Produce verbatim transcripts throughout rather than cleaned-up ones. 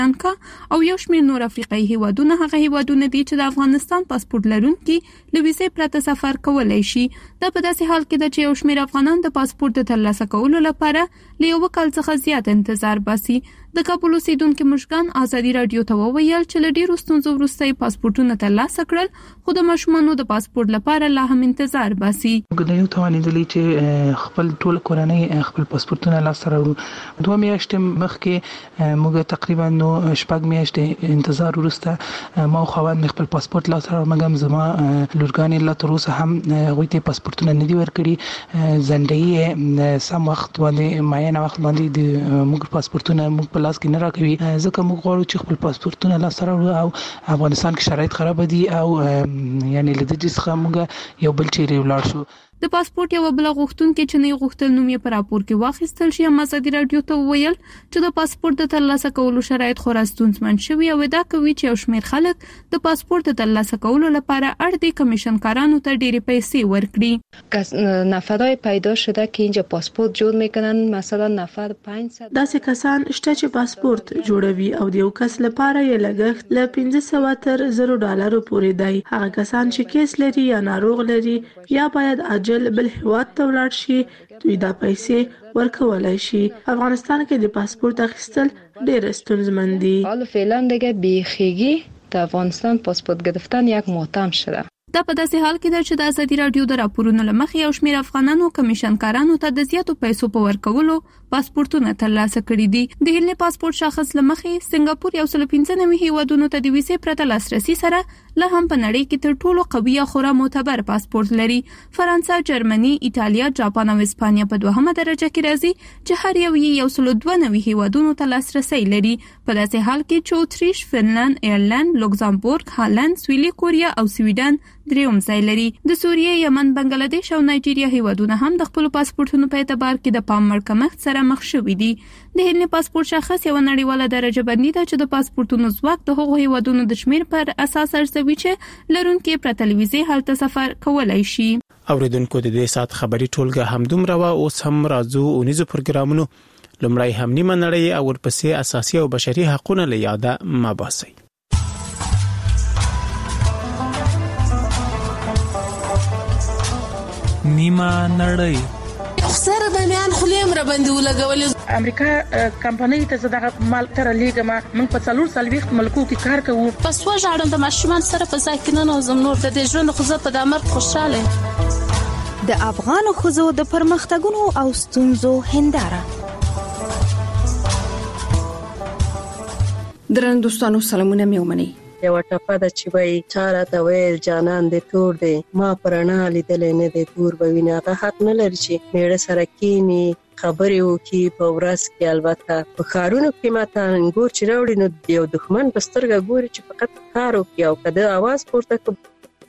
سریلانکا او یو شمېر نور افریقایي هیوادونه هغه هیوادونه دي چې د افغانستان پاسپورت لرونکي له ویزې پرته سفر کولی شي. دا په داسې حال کې ده چې یو شمېر افغانان د پاسپورت د ترلاسه کولو لپاره له یو کال څخه زیات انتظار باسي. د کابل اوسیدونکي مشګان ازادي رادیو ته وویل چې له ډېرو ستونزو وروسته یې پاسپورتونه ترلاسه کړل، خو د ماشومانو د پاسپورت لپاره لا هم انتظار باسي. موږ د یو توانېدلې چې خپل ټول کورنۍ خپل پاسپورتونه لاسته راوړو. دوه میاشتې مخکې موږ تقریبا نو شپږ میاشتې انتظار وروسته ما خوند خپل پاسپورت لاسته راوړم، مګم زما لورګانې لا تر اوسه هم هغوی ته پاسپورتونه نه دي ورکړي. ځنډوي سم وخت باندې معین وخت باندې د موږ پاسپورتونه موږ په لاس کې نه راکوي، ځکه موږ غواړو چې خپل پاسپورتونه لاسته راوړو او افغانستان کې شرایط خراب دي او یعنی له دې څخه موږ یو بل چیرې ولاړ شو. د پاسپورت یو بل غوښتونکي چې نه غوښتل نوم یې په راپور کې واخیستل شي، هم ازادي رادیو ته وویل چې د پاسپورت د ترلاسه کولو شرایط خورا ستونزمن شوي او ادعا کوي چې یو شمېر خلک د پاسپورت د ترلاسه کولو لپاره اړ دي کمیشنکارانو ته ډېرې پیسې ورکړي. نفرای پیدا شده که اینجا پاسپورت جوړ میکنن، مثلا نفر پنځه صد داسې کسان شته چې پاسپورت جوړوي او د یو کس لپاره یې لګښت له پنځه سوه تر زر ډالرو پورې دی. هغه کسان چې کیس لري یا ناروغ لري یا باید بل هیواد ته ولاړ شي، دوی دا پیسې ورکولای شي. افغانستان کې د پاسپورت اخیستل ډېر ستونزمن دي. حالا فعلا دیگه بیخیگی در افغانستان پاسپورت گرفتن یک ماتم شده. دا په داسې حال کې ده چې د ازادي رادیو د راپورونو له مخې یو شمېر افغانانو کمیشنکارانو ته د زیاتو پیسو په ورکولو پاسپورتونه ترلاسه کړي دي. د هیلې پاسپورت شاخص له مخې سنگاپور یو سل پنځه نوي هیوادونو ته د ویزې پرته لاسرسي سره لا هم په نړۍ کې تر ټولو قوي او خورا معتبر پاسپورت لري. فرانسه، جرمني، ایټالیا، جاپان او اسپانیا په دوهمه درجه کې راځي چې هر یو یې یو سل دوه نوي هیوادونو ته لاسرسي لري. په داسې حال کې چې اتریش، فنلند، ایرلند، لوکزامبورګ، هالند، سویلي کوریا او سویډن دریم ځای لري. د سوریې، یمن، بنگلاديش او نایجیریا هیوادونه هم د خپل پاسپورتونو په اعتبار کې د پام وړ کمښت سره مخ شوي دي. د هیلې پاسپورت شاخص یو نړیواله درجه بندي ده چې د پاسپورتونو ځواک د هغو هیوادونو د شمیر پر اساس ارزوي چې لرونکي پرته له ویزې هلته سفر کولای شي. اوریدونکو د دې سات خبري ټولګه همدومره وا، اوس هم راځو اونیزو پروګرامونو. لومړی هم نیمه نړۍ او ورپسې اساسي او بشري حقوقونه له یاده ما باسي. نیمه نړۍ سره د میان خلیم را باندې ولګول. امریکا کمپنۍ ته زړه مال تر لیګما موږ په څلور سلويخت ملکو کې کار کوو. پس وژاړم د ماشومان سره په ځای کې نه نوزم نور د دې ژوند خو زه په دامر خوشاله. د افغان خزو د پرمختګونو او ستونزو هنداره. درن دوستانو سلامونه مې ومني. یو ټپه د چې وای چاره ته ویل جانان دې تور دی، ما پرانا لیدلې نه دی تور به ویني. هغه حق نه لري چې میړه سره کینی خبرې وکي په ورځ کې. البته په کارونو کې ماته انګور چې راوړي نو یو دښمن په سترګه ګوري چې فقط کار وکي او کده आवाज پورته کوي.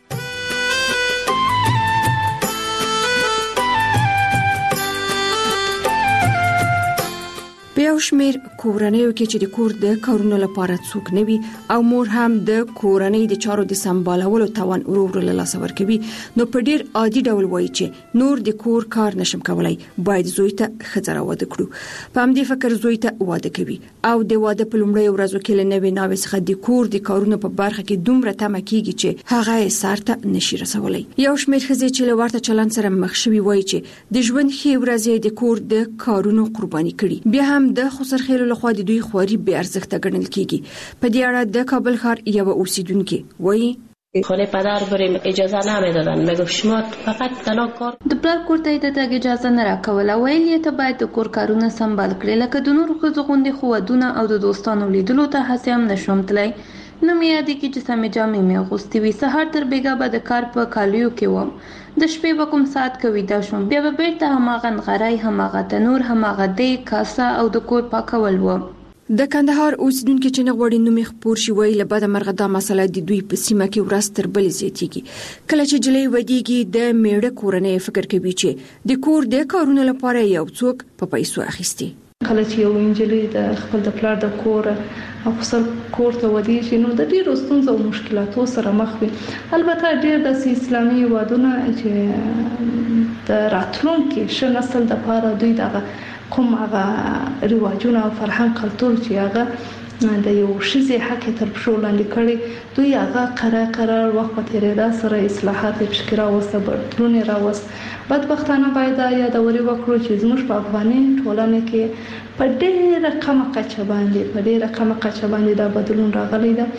په یو شمېر کورنیو کې چې د کور د کارونو لپاره څوک نه وي او مور هم د کورنۍ د چارو د سمبالولو توان ورو ورو له لاسه ورکوي، نو په ډیر عادي ډول وایي چې نور د کور کار نشم کولای، باید زوی ته ښځه راواده کړو. په همدې فکر زوی ته واده کوي او د واده په لومړۍ ورځو کې له نوې ناوې څخه د کور د کارونو په برخه کې دومره تمه کیږي چې هغه یې سر ته نشي رسولی. یو شمېر ښځې چې له ورته چلند سره مخ شوي وایي چې د ژوند ښې ورځې د کور د کارونو قرباني کړي. بیا هم د خسرخیلو لخوا د دوی خواري بې ارزښته ګڼل کیږي. په دې اړه د کابل ښار یو اوسیدونکي وایي خانه پدر بریم اجازه نمیدادن، میگفت شما فقط تنها کار. د پلار کور ته د تګ اجازه نه راکوله، ویل یې ته باید د کور کارونه سمبال کړې، لکه د نورو ښځو غوندې خو ودونه او د دوستانو لیدلو ته هسې هم نشوم تللی. نه مې یادېږي چې سمې جامې مې اغوستې وي. سهار تر بېګا به د کار په کالیو کې وم، د شپې به کوم ساعت کې ویده شوم، بیا به بیرته هماغه نغری، هماغه تنور، هماغه دیګ، کاسه او د کور پاکول و. د کندهار اوسیدونکو چې نه غواړي نوم یې خپور شي وایي له بده مرغه دا مسله د دوی په سیمه کې ورځ تر بلې زیاتېږي. کله چې جلۍ ودیږي د میړه کورنۍ فکر کوي چې د کور د کارونو لپاره یو څوک په پیسو اخیستي. کله چې یو انجلۍ د خپل د پلار د کور او خپل کور ته ودیږي نو د ډیرو ستونزو او مشکلاتو سره مخ وي. البته ډیر د اسلامي ودونه چې د راتلونکي ښه نسل د لپاره دوی دغه کوم هغه رواجونه او فرهنګ کلتور چې هغه د یو شذې حق تر پښو لاندې کړي دوی هغه قرار قرار وخت په تیریدا سره اصلاحات پکې راوسته بدلون راوست. بدبختانه باید یادوري وکړو چې زموږ په افغاني ټولنه کې په ډېره کمه کچه باندې په ډېره کمه کچه باندې دا بدلون راغلی دی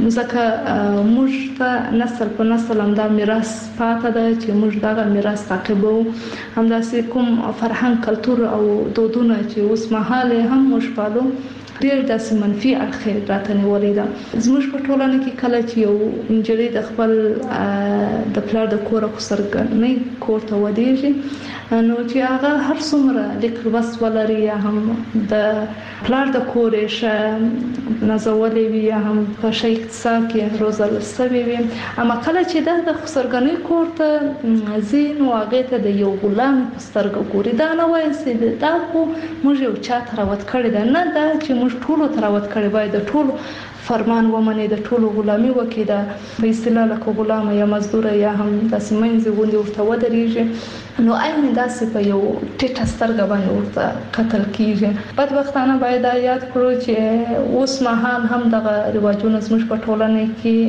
ځکه موږ ته نسل په نسل هم دا میراث پاتې ده چې موږ دغه میراث تعقیبو. همداسې کوم فرهنګ کلتور او دودونه چې اوس مهال هم موږ پالو ډېر داسې منفي اړخ راته نیولې ده. زموږ په ټولنه کې کله چې یو نجلۍ د خپل د پلار د کور او سرګرمۍ کور ته ودېږي نو چې هغه هر څومره لیک لوست ولري یا هم د پلار د کور یې ښه نازولې وي یا هم په ښه اقتصاد کې روزل سوې وي اما کله چې د سرګرمۍ کور ته ځي نو هغې ته د یو غلام په سترګه ګوري. دا نه وایي چې دا خو موږ یو چا ته راوت کړې ده نه دا چې موږ ټولو ته راوت کړی باید د ټولو فرمان ومني د ټولو غلامي وکړي دا په اصطلاح لکه غلامه یا مزدوره یا هم داسې منځې غوندې ورته ودرېږي نو عین داسې په یو ټیټه سترګه باندې ورته کتل کېږي. بدبختانه باید دا یاد کړو چې اوس مهال هم دغه رواجونه زموږ په ټولنه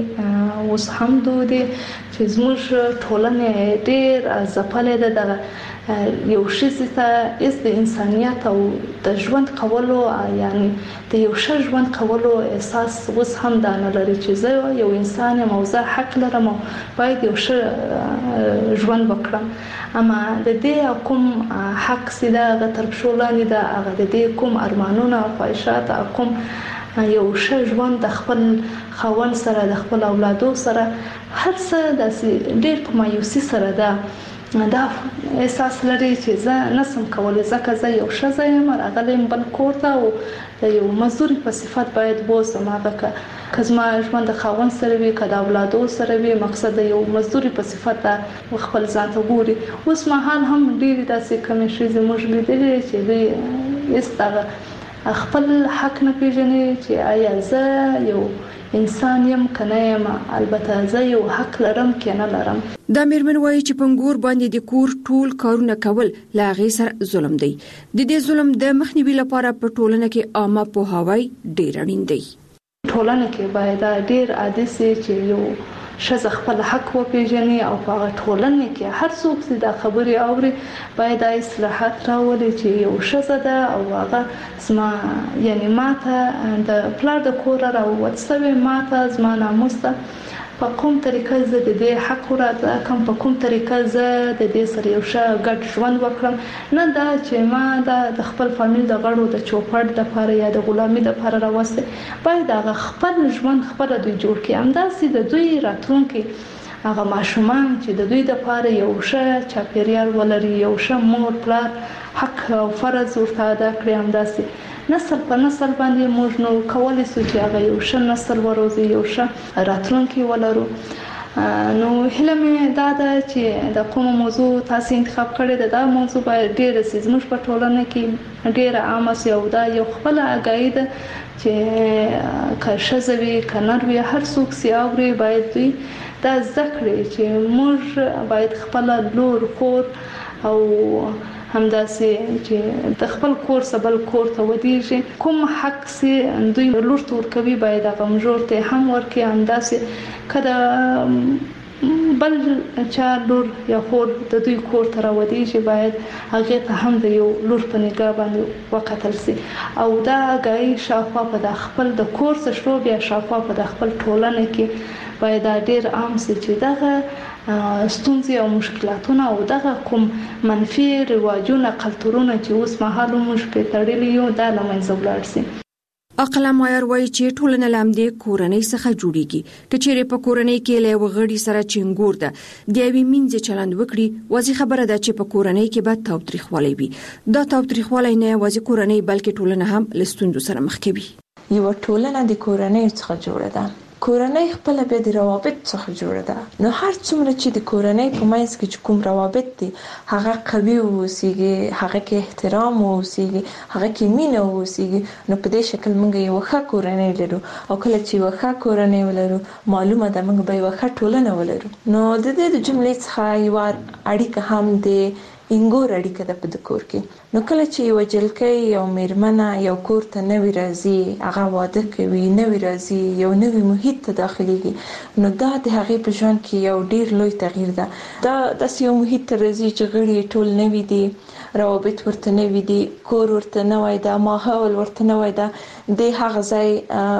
کې اوس هم دود دي چې زموږ ټولنه ډېر ځپلې ده دغه یو ښځې ته از د انسانیت او د ژوند کولو یعنی د یو ښه ژوند کولو احساس اوس هم دا نه لري چې زه یو انسان یم او زه حق لرم او باید یو ښه ژوند وکړم. اما د دې کوم حق چې دا هغه تر پښو لاندې ده هغه د دې کوم ارمانونه او خواهشات کوم یو ښه ژوند د خپل خاوند سره د خپل اولادو سره هر څه داسې ډېر په مایوسي سره ده دا احساس لري چې زه نسم کولی ځکه زه یو ښځه یم راغلی یم بل کور ته او د یو مزدوري په صفت باید بوځم هغه که زما ژوند د خاوند سره وي که د اولادو سره وي مقصد د یو مزدوري په صفت خپل ځان ته ګوري. اوس مهال هم ډېرې داسې کمې ښځې موږ لیدلې چې دوی هېڅ دغه خپل حق نه پېژني چې آیا زه یو انسان یم کنه یم البته زه یو حق لرم که نه لرم. دا میرمن وایي چې پنګور باندې د کور ټول کارونه کول لا غي سره ظلم دی. د دې ظلم د مخنیوي لپاره په ټولنه کې عامه پوهاوی ډیر اړین دی. ټولنه کې باید ډیر عادي سي چې یو ښځه خپل حق وپیژني او په هغه ټولنه کې هر څوک چې دا خبرې اوري باید اصلاحات راولي چې یو ښځه ده او هغه زما یعنی ماته د پلار د کور راووت سوی ماته زما ناموس ده په کوم طریقه زه د دې حق راته کوم په کوم طریقه زه د دې سره یو ښه ګډ ژوند وکړم نه دا چې ما د خپل فامیل د غړو د چوپړ د لپاره یا د غلامي د لپاره راوسته باید هغه خپل ژوند خپل دوی جوړ کړي همداسې د دوی راتلونکي هغه ماشومان چې د دوی د لپاره یو ښه چاپیریال ولري یو ښه مور پلار حق او فرض ورته ادا کړي همداسې نسل په نسل باندې موږ نو کولای شو چې هغه یو ښه نسل وروزي یو ښه راتلونکي ولرو. نو هیله مې دا ده چې د کوم موضوع تاسو انتخاب کړی ده دا موضوع باید ډېر سي زموږ په ټولنه کې ډېر عامه سي او دا یو خپل اگاهي ده چې که ښځه وي که نر وي هر څوک سي اوري باید دوی دا زده کړي چې موږ باید خپل لور خور او همداسې چې د خپل کور سبل کور ته ودیږي کوم حق سي دوی لور ته ورکوي باید هغه مجور ته هم ورکړي همداسې کله بل چا لور یا خور د دوی کور ته راودیږي باید هغه ته هم د یو لور په نگاه باندې وکتل سي او دا غي شافه په د خپل د کور څخه شروع بیا شافه په د خپل ټولنه کې باید ډېر عام سي چې دغه ستونزې او مشکلاتونه او دغه کوم منفي رواجونه کلتورونه چې اوس مهال موږ په تړلي یو دا لمنځه ولاړ سي. اقلا مایر وایي چې ټولنه لامدې کورنۍ څخه جوړیږي کچېره په کورنۍ کې له وغړي سره چنګور ده د یوې منځ چلند وکړي وځي خبره ده چې په کورنۍ کې به تاوتریخوالی وي دا تاوتریخوالی نه وځي کورنۍ بلکې ټولنه هم لستوندو سره مخ کوي. یو ټولنه د کورنۍ څخه جوړه ده کورنۍ خپل به د روابط څخه جوړه ده نو هر څومره چې د کورنۍ په منځ کې کوم روابط دي هغه قوي اوسېږي هغه کې احترام اوسېږي هغه کې مینه اوسېږي نو په دې شکل موږ یو ښه کورنۍ لرو او کله چې یو ښه کورنۍ ولرو معلومه ده موږ به یو ښه ټولنه ولرو. نو د دې د جملې څخه یو اړیکه هم د انګور اړیکه ده په کور کې. نو کله چې یو جلکې یو میرمنه یو کور ته نوی راځي، هغه واده کوي، نوی راځي، یو نوی محیط ته داخليږي، نو دا د هغې په ژوند کې یو ډیر لوی تغییر ده. دا داسې یو محیط ته راځي چې غړي ټول نوی دي، روابط ورته نوی دي، کور ورته نوی ده، ماحول ورته نوی ده. د هغه ځای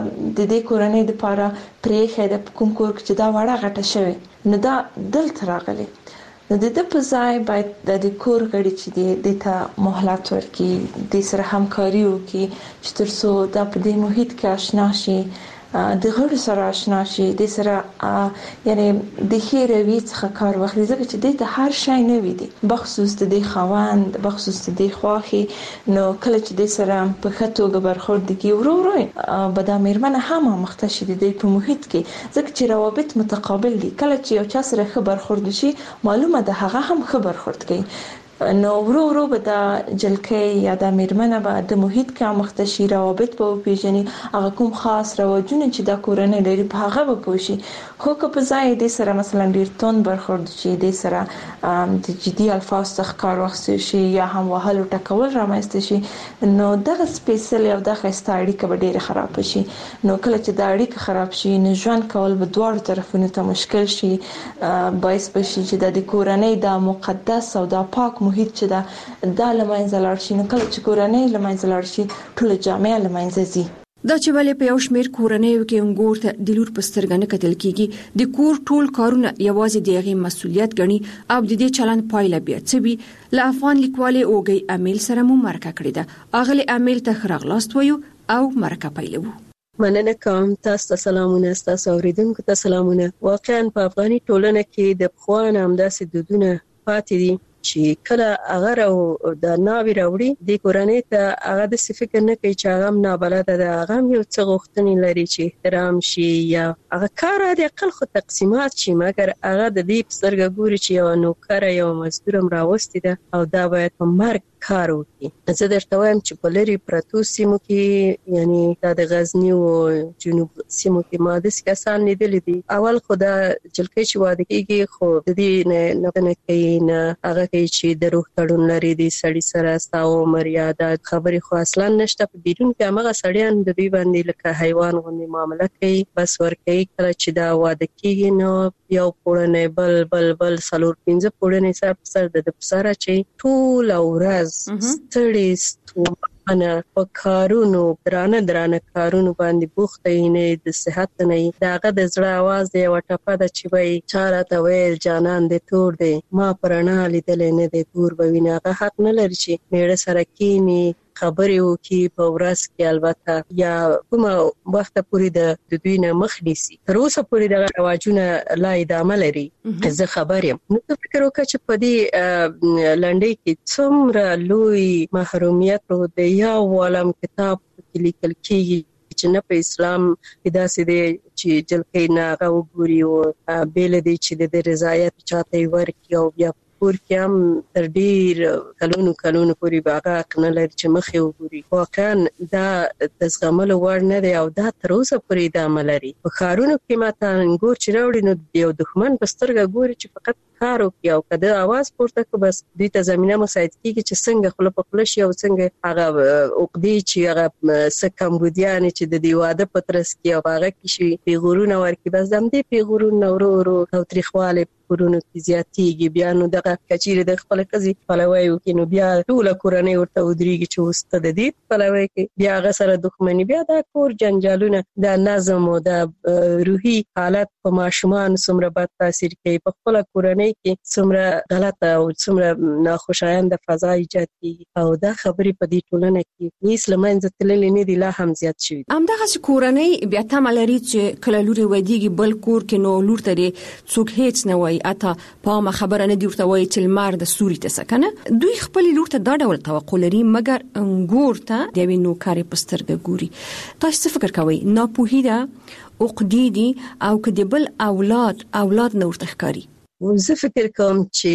د دې کورنۍ لپاره پرېښه د کوم کور چې دا وړه غټه شوی، نو دا دلته راغلی. نو د دې په ځای باید د کور غړي چې د ته مهلت ورکړي، د سره همکاري وکړي چې ترڅو دا په دې محیط کې آشنا شي، د غړو سره آشنا شي، د سره یعنی د ښې رویې څخه کار واخلي، ځکه چې د ته هر شی نوی دی، بخصوص د دې خاوند، بخصوص د دې خواخي. نو کله چې د سره په ښه توګه برخورد کوي، ورو ورو به دا میرمنه هم آموخته شي د دې په محیط کې، ځکه چې روابط متقابل دي. کله چې یو چا سره ښه برخورد شي، معلومه ده هغه هم ښه برخورد کوي. نو ورو ورو به دا جلکې یا دا میرمنه به د محیط کې آموخته شي، روابط به وپیژني، هغه کوم خاص رواجونه چې دا کورنۍ لري په هغه به پوه شي. خو که په ځای د سره مثلا ډیر تون برخورد شي، د سره د جدي الفاظ څخه کار واخیستل شي یا هم وهلو ټکول رامنځته شي، نو دغه سپیشل او دغه ښایسته اړیکه به ډیره خراب شي. نو کله چې دا اړیکه خراب شي، نو ژوند کول به دواړو طرفونو ته مشکل شي، باعث بشي چې د کورنۍ دا مقدس او دا پاک محیط چې دا د لمنځه لاړ شي. نو کله چې کورنۍ لمنځه لاړ شي، ټول جامعه لمنځه ځي. دا چې ولې په یو شمېر کورنیو کې انګور ته د لور په سترګه نه کتل کیږي، د کور ټول کارونه یوازې د هغې مسؤلیت ګڼي او د دې چلند پایله بیا څه وي. له افغان لیکوالې اوږۍ امیل سره مو مرکه کړې ده. اغلې امیل ته ښه راغلاست وایو او مرکه پیلوو. مننه کوم، تاسو ته سلامونه، تاسو اوریدونکو ته سلامونه. واقعا په افغاني ټولنه کې د پخوانه همداسې دودونه پاتې دي چې کله هغه او د ناوی راوړي د کورنۍ ته، هغه د فکر نه کوي چې هغه نابلده ده، هغه یو څه غوښتنې لري چې احترام شي یا هغه کار د عقل خو تقسیمات شي، مګر هغه د دې په سترګه ګوري چې یو نوکر یو مزدور هم راوستي ده او دا باید په مرګ کار وکړي. زه درته وایم چې په لرې پرتو سیمو کې، یعنی دا د غزني او جنوب سیمو کې ما داسې کسان لیدلي دي. اول خو دا جلکې چې واده کېږي، خو د دې نه نه کوي، نه هغه کوي چې د روح تړون لري د سړي سره، ستا عمر یا دا خبرې خو اصلا نشته. په بیرون کې همغه سړیان د دوی باندې لکه حیوان غوندې معامله کوي، بس ورکوي. کله چې دا واده کېږي، نو یو پوړنی بل بل بل څلور پنځه پوړنی سر په سر د ده په سره چې ټوله ورځ ستړي ستومانه په کارونو، درانه درانه کارونو باندې بوخته وي، نه د صحت نه وي. د هغه د زړه اواز د یوه ټپه ده چې وایي چا راته ویل جانان دی تور دی، ما په رڼا لیدلی نه دی تور به ویني. هغه حق نه لري چې میړه سره کینی خبرې وکړي په ورځ کې، البته یا کومه وخته پورې د دوی نه مخ نیسي. تر اوسه پورې دغه رواجونه لا ادامه لري. زه خبر یم. نو فکر وکړه چې په دې لنډۍ کې څومره لوی محرومیت د یو عالم کتاب کې لیکل کېږي چې نه په اسلام کې داسې دی چې جلکې نه هغه وګوري او بېله دی چې د رضایت چاته یې ورکړي، او بیا کور کې هم تر ډیر کلونو کلونو پورې به هغه حق نه لري چې مخې وګوري. واقعا دا د زغملو وړ نه دی او دا تر اوسه پورې ادامه لري. په ښارونو کې ماته انګور چې راوړي، نو یو دښمن په سترګه ګوري چې فقط کار وکړي، او که د اواز پورته کړو بس دوی ته زمینه مساعد کېږي چې څنګه خوله په خوله شي او څنګه هغه عقدې چې هغه څه کمبودیانې چې د دې واده په ترڅ کې او هغه کې شي پیغورونه ورکړي، بس د همدې پیغورونه ورو ورو تاوتریخوالی کورونو کې زیاتېږي. بیا نو دغه کچېرې د خپله ښځې پلوی وکړي، نو بیا ټوله کورنۍ ورته ودرېږي چې اوس ته د دې پلوی کوي، بیا هغه سره دښمني، بیا دا کور جنجالونه، دا نظم او دا روحي حالت په ماشومان څومره بد تاثیر کوي. په خپله کورنۍ کې څومره غلطه او څومره ناخوشایند فضا ایجاد کېږي، او دا خبرې په دې ټولنه کې هېڅ له منځه تللې نه دي، لا هم زیات شوي دي. همدغسې کورنۍ بیا تمه لري چې کله لور یې ودېږي بل کور کې، نو لور ته دې څوک هېڅ نه وایي، اته په عامه خبره نه دی ورته وایي چې لمر د ستوري ته څه کنه. دوی خپلې لور ته دا ډول توقع لري، مګر انګور ته د یوې نوکرې په سترګه ګوري. تاسو څه فکر کوئ؟ ناپوهي ده، عقدې دي، او که د بل اولاد اولاد نه ورته ښکاري؟ زه فکر کوم چې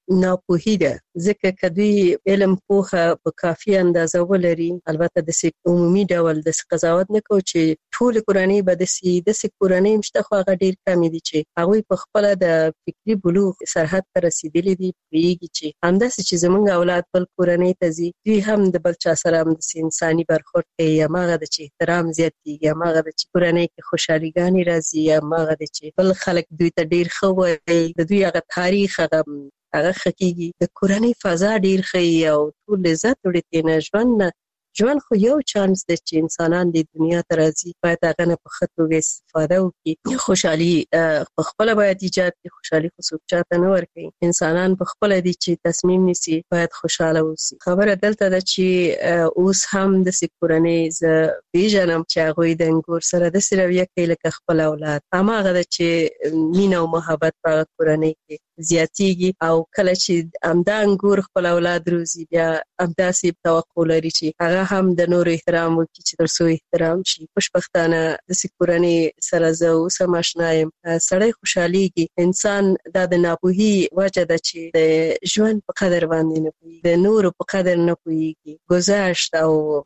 ناپوهي ده. ځکه کدوی علم پوهه په کافي اندازه ولري، البته د عمومي ډول د قضاوت نه کو چې ټول کورنۍ به د سي د سي کورنۍ مشته خو هغه ډیر کم دي چې هغه په خپل د فکری بلوغ سرحد ته رسیدلي دي، پیږي چې همداسې چې زمونږ اولاد بل کورنۍ ته ځي دوی هم د بل چا سره هم د انساني برخورد کوي، یا ماغه د چې احترام زیاتېږي، یا ماغه د چې کورنۍ کې خوشحاليګانی راځي، یا ماغه د چې بل خلک دوی ته ډیر ښه وایي، د دوی هغه تاریخ هغه هغه خکېږي. د کورنۍ فضا ډیر ښه او ټول عزت وړي تنه ژوند ژوند خو یو چانس دی چې انسانان د دنیا ته راځي، باید هغه نه په ښه توګه استفاده وکړي. خوشحالي په خپله باید ایجاد کړي، خوشحالي خو څوک چاته نه ورکوي، انسانان په خپله دي چې تصمیم نیسي باید خوشحاله اوسي. خبره دلته ده چې اوس هم داسې کورنۍ زه پیژنم چې هغوی د انګور سره داسې رویه کوي لکه خپل اولاد. هماغه ده چې مینه او محبت په هغه کورنۍ کې زیاتېږي، او کله چې همدا انګور خپل اولاد روزي بیا همداسې توقع لري چې هغه هم د نور احترام وکړي چې تر څو احترام شي. خوشبختانه داسې کورنۍ سره زه اوس هم اشنا یم. سړی خوشحالېږي. انسان دا د ناپوهي وجه ده چې د ژوند په قدر باندې نه پوهېږي، د نورو په قدر نه پوهېږي، گذشت او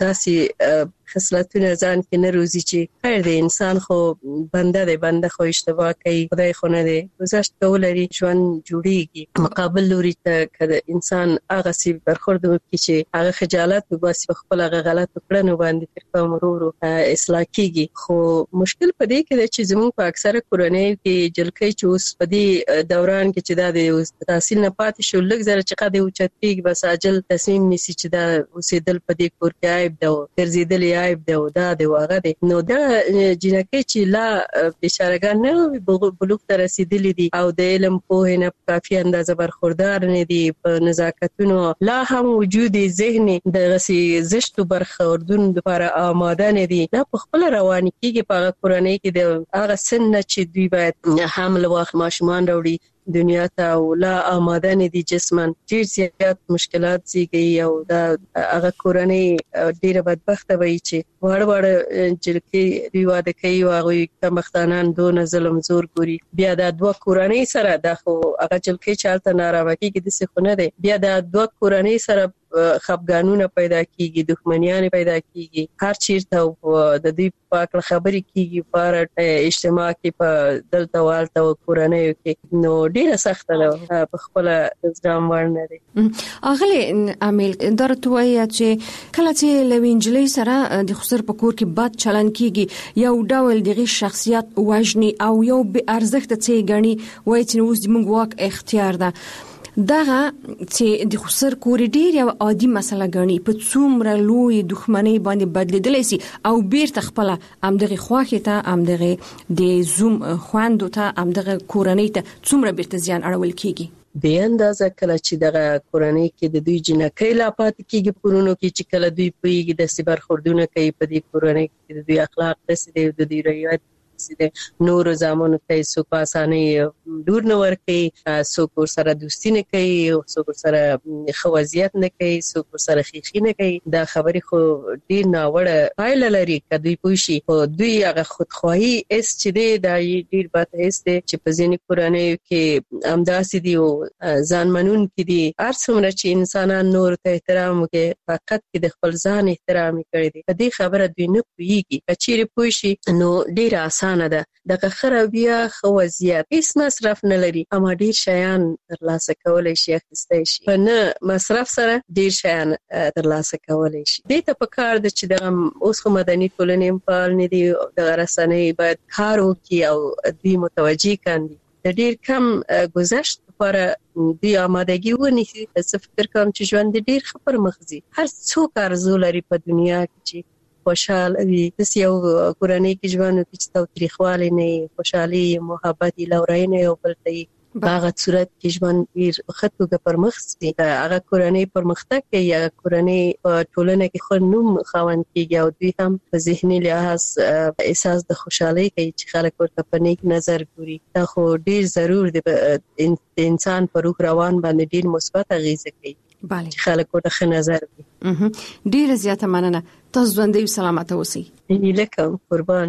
داسې خصلتونه ځان کې نه روزي چې خیر دی انسان خو بنده دی، بنده خو اشتباه کوي، خدای خو نه دی. گذشت کول لري ژوند جوړیږي. مقابل لوري ته کله انسان هغه سی برخورد وکړي چې هغه خجالت وباسي په خپل هغه غلط کړنو باندې تر مرورو اصلاح کیږي. خو مشکل په دې کې دی چې زموږ په اکثره کورنۍ کې جلکۍ چې اوس په دې دوران کې چې دا د تحصیل نه پاتې شو لږ زره چې قد اوچت کېږي بس عاجل تصمیم نیسي چې دا اوسېدل په دې کور کې عیب ده او ګرځېدل عیب ده او دا دی واغه دی. نو دا جنکۍ چې لا بیچارهګان نه بلوغ ته رسیدلي دي او د علم پوهې نه کافي اندازه برخوردار نه دي، په نزاکتونو لا هم وجود ذهني د غسي زشتو برخوردون لپاره آماده نه دي، دا په خپل روان کېږي. په هغه کورنۍ کې د هغه سن نه چې دوی باید حمل واخ ماشومان راوړي دنیا ته او لا آماده نه دي جسمن، ډیر زیات مشکلات زیږي او دا هغه کورنۍ ډیره بدبخته وي چې وړ وړ جلکې دوی واده کوي او هغوی کمبختانان دونه ظلم زور ګوري. بیا دا دوه کورنۍ سره دا خو هغه جلکې چې هلته ناروا کېږي داسې خو نه دی، بیا دا دوه کورنۍ سره خفګانونه پیدا کیږي، دښمنیان پیدا کیږي، هر چیرته د دوی په اړه خبرې کیږي په اجتماع کې په دلته والته او کورنۍ کې. نو ډیره سخته ده په خپل ځان ورنه دي. اغلی امیل درته وايي چې کله چې لوینجلې سره د خسر په کور کې بد چلن کیږي یو ډول دغه شخصیت وژني او یو به ارزښت څه غني وایي چې اوس د موږ واک اختیار ده. دغه چې د خسر کور ډیر یو عادي مسله غني په څومره لوی دښمنۍ باندې بدلیدلی سي او بیرته خپل امدغه خواخه ته امدغه د زوم خواندو ته امدغه کورنۍ ته څومره بیرته زیان اړول کیږي. د اندازه کله چې دغه کورنۍ کې د دوی جنکۍ لا پاتې کیږي پرونو کې چې کله دوی پویږي د سي برخوردونه کوي په دې کورنۍ کې د دوی اخلاق داسې دی د دوی رویات نور زامنو ته څوک په اسانۍ دور نه ورکوي، څوک ورسره دوستي نه کوي، څوک ورسره ښه وضعیت نه کوي، څوک ورسره خیخي نه کوي. دا خبرې خو ډېر ناوړه پایله لري که دوی پوه شي. خو دوی هغه خودخواهي حس چې دی دا ډېر بد حس دی چې په ځینې کورنیو کې همداسې دي او ځان منونکي دي. هر څومره چې انسانان نورو ته احترام وکړي فقط کې د خپل ځان احترام یې کړی دی. په دې خبره دوی نه پوهېږي. که چیرې پوه شي نو ډېره اسانه ده. دغه خرابیا خو وضعیت هیڅ مصرف نه لري اما ډیر شیان ترلاسه کولای شي، اخیستای شي. په نه مصرف سره ډیر شیان ترلاسه کولای شي. دې ته پکار ده چې دغه اوس خو مدني ټولنې فعال نه دي، دغه رسنۍ باید کار وکړي او دوی متوجي کاندي. د ډیر کم گذشت لپاره دوی آمادګي ونیسي. زه فکر کوم چې ژوند ډیر ښه پرمخ ځي. هر څوک آرزو لري په دنیا کې چې خوشحال وي. داسې یو کورنۍ کې ژوند وکړي چې تاوتریخوالی نه وي، خوشحالي محبت لورینه یو بل ته وي. په هغه صورت کې ژوند ډېر ښه توګه پرمخ ځي. هغه کورنۍ پرمختګ کوي، هغه کورنۍ په ټولنه کې ښه نوم خاوند کېږي او دوی هم په ذهني لحاظ احساس د خوشحالۍ کوي چې خلک ورته په نیک نظر ګوري. دا خو ډېر ضرور دی، د انسان په روح روان باندې ډېر مثبت اغېزه کوي. بله چې خلک ورته ښه نظر کوي. ډېره زیاته مننه. تاسو ژوندۍ او سلامته اوسئ. هیله کوم. قربان.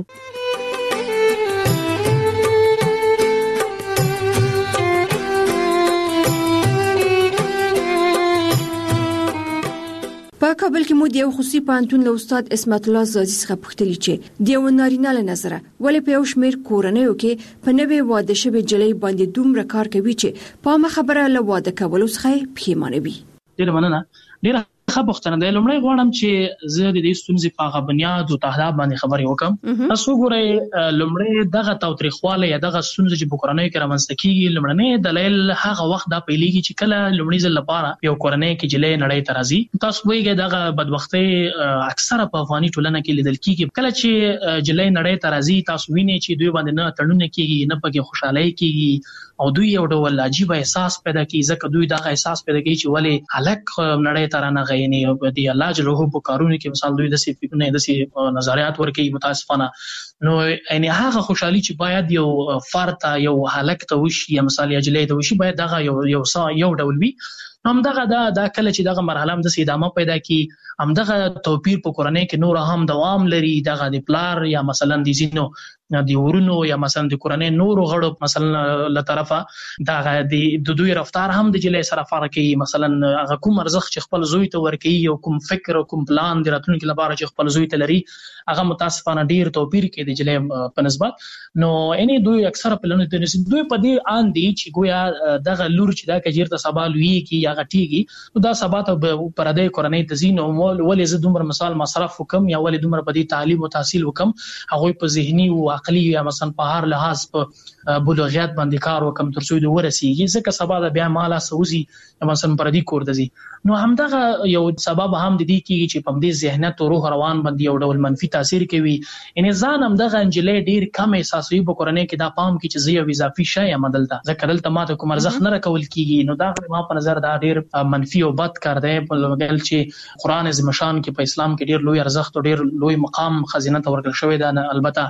په کابل کې مو د یو خصوصي پوهنتون له استاد اسمت الله زازي څخه پوښتنه چې د یو نارینه له نظره ولې په یو شمېر کورنیو کې په نوې واده شوې جلۍ باندې دومره کار کوي چې په ما خبره له واده کولو څخه پښیمانه وي. ډېر مننه. ډېر ښه پوښتنه ده. لومړی غواړم چې زه د دې ستونزې په هغه بنیاد او تهداب باندې خبرې وکړم. تاسو ګورئ لومړی دغه تاوتریخوالی یا دغه ستونزې چې په کورنۍ کې رامنځته کېږي، لومړنی دلیل هغه وخت دا پیلېږي چې کله لومړي ځل لپاره یو کورنۍ کې جلۍ نړۍ ته راځي. تاسو پوهېږئ دغه بدبختۍ اکثره په افغاني ټولنه کې لیدل کېږي. کله چې جلۍ نړۍ ته راځي تاسو وینئ چې دوی باندې نه تړونه کېږي، نه پکې خوشحالۍ کېږي او دوی یو ډول عجیب احساس پیدا کوي، ځکه دوی دغه احساس پیدا کوي چې ولې هلک نړۍ ته رانغی، یعنی د الله جل جلاله په کارونو کې مثال دوی داسې فکرونه داسې نظریات ورکوي متاسفانه. نو یعنی هغه خوشحالي چې باید یو فرد ته یو هلک ته وشي یا مثال یا جلۍ ته وشي باید دغه یو یو یو ډول وي. همدغه دا دا کله چې دغه مرحله هم داسې ادامه پیدا کی، همدغه توپیر په کورنۍ کې نور هم دوام لري. دغه د پلار یا مثلا د زینو د ورونو یا مثلا د کورنۍ نورو غړو مثلا له طرفه دغه د دوی رفتار هم د جلۍ سره فرق کوي. مثلا هغه کوم ارزښت چې خپل زوی ته ورکوي او کوم فکر او کوم پلان د راتلونکي لپاره چې خپل زوی ته لري هغه متاسفانه ډیر توپیر کوي د جلۍ په نسبت. نو یعنی دوی اکثره پلانونه د دوی په دې ان دي چې ګویا دغه لور چې دا کجیر ته سبا لوي کی یا غټيږي نو دا سبا ته پر دې کورنۍ ته زینو ولې زه دومره مثال مصرف وکم یا ولې دومره په دې تعلیم او تحصیل وکم، هغه په ذهني او عقلي یا مثلا په هر لحاظ په بلوغیت باندې کار وکم تر څو د ورسیږي، ځکه سبا د بیا مالا سوزي مثلا پر دې کور دزي. نو همدغه یو سبب هم د دې کېږي چې په دې ذهنیت او روح روان باندې یو ډول منفي تاثیر کوي. ان ځان هم دغه انجلې ډیر کم احساسوي په کورنۍ کې دا پام کې چې زه یو اضافي شی یم دلته، ځکه دلته ماته کوم ارزښت نه راکول کېږي. نو دا ما په نظر دا ډیر منفي او بد کار دی، په لګل چې قران عظیم شان کې په اسلام کې ډیر لوی ارزښت او ډیر لوی مقام خزینه ته ورکړل شوی دی. البته